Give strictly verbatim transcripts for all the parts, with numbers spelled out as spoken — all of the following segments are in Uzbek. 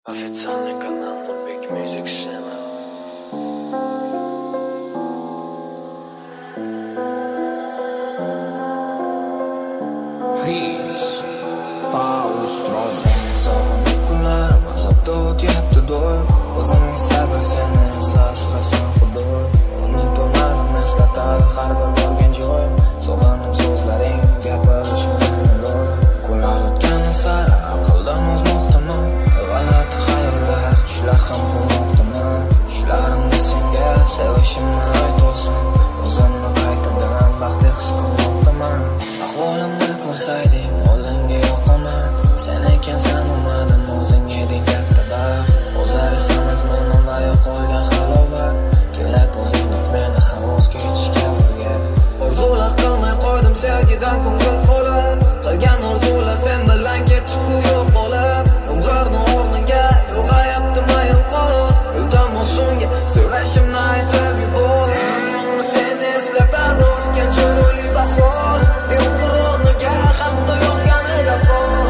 Официальный канал на Big Music Channel. Seni sog'inib kunlarim azobda o'tyapti doim. O'zimga sabr, seni esa asrasan xudoyim. Unutolmadim eslatadi har bir borgan joyim. Sog'indim so'zlaringni gapirishimdan iloyim. Kunlar o'tgani sari aqldan ozmoqdaman. G'alati xayollar, tushlar ham qolmoqdaman. Tushlarimda senga sevishimni aytolsam, o'zimni qaytadan baxtli his qilmoqdaman. Ahvolimni ko'rsayding, oldinga yoqaman. Sen ekansan umadim, o'zing eding katta baxt. O'zar esa mazmunim va yo'qolgan halovat. Kelib o'zingdek meni ham o'z kechishga o'rgat. Orzular qilmay qo'ydim sevgidan ko'ngil qolib. Qilgan orzular sen bilan ketdi-ku yo'qolib. Umrni o'rniga yo'g'ayapti mayin qol. Iltimos unga sevishimni aytib yubor. Seni eslatadi o'tgan chiroyli bahor. Umr o'rniga hatto yog'ganida qor.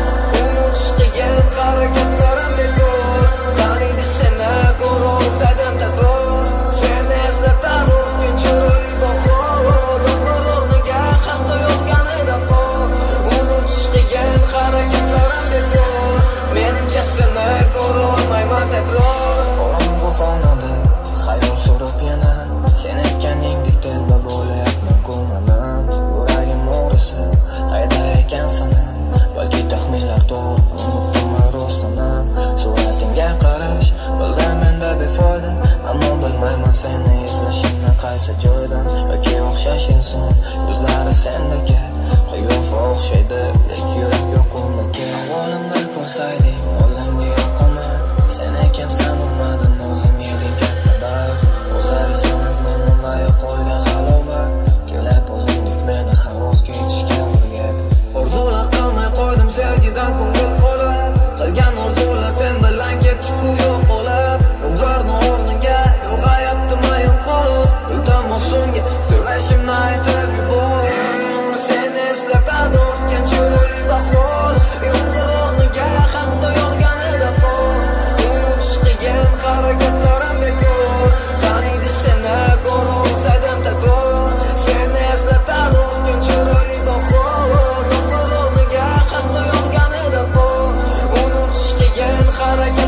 Hareketlerim bekor. Taniydi seni ko'ra olsaydim takror. Seni eslatadi o'tgan chiroyli bahor. Umr o'rniga hatto yog'ganida qor. Unutish qiyin, hareketlerim bekor. Menimcha seni ko'ra olmayman takror. Qorong'u xonada xayol surib yana sen aytganingdek telba bo'layapman ko'manim. Yuragim o'g'risi qayda ekansan? Balki taxminlar to'g'ri, unutdim rostlanam. Suratingga qarash bildim menda befoyda, ammo bilmayman seni izlashimni qaysi joydan. Yoki o'xshash inson yuzlari sendagi qiyofa o'xshaydi, lekin yurak yo'q undagi. Ahvolimni ko'rsayding, oldinga yoqaman. Sen ekansan umadim, o'zing eding katta baxt. O'zar esa mazmunim va yo'qolgan halovat. Kelib o'zingdek meni ham o'z kechishga o'rgat. Orzular qilmay qo'ydim sevgidan ko'ngil qolib. Qilgan orzular sen bilan ketdi-ku yo'qolib. Umrni o'rniga yo'g'ayapti mayin qol. Iltimos unga sevishimni aytib yubor. Seni eslatadi o'tgan chiroyli bahor. Umr o'rniga hatto yog'ganida qor. Unutish qiyin, hareketlarim bekor. Taniydi seni ko'ra olsaydim takror. Seni eslatadi o'tgan chiroyli bahor. Hatto yog'ganida qor. Unutish qiyin, harakat